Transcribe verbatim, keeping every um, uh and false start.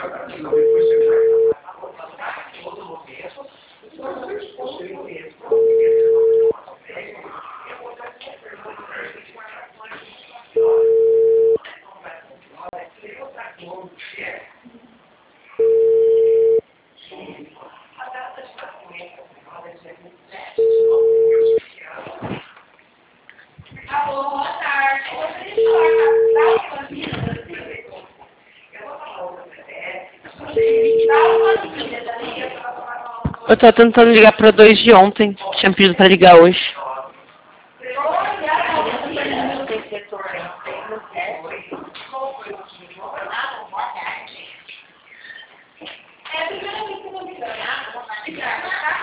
Alô, boa tarde. Eu gostaria de falar com a Camila. Eu vou falar o C P F. Eu tô tentando ligar para dois de ontem. Tinha pedido para ligar hoje.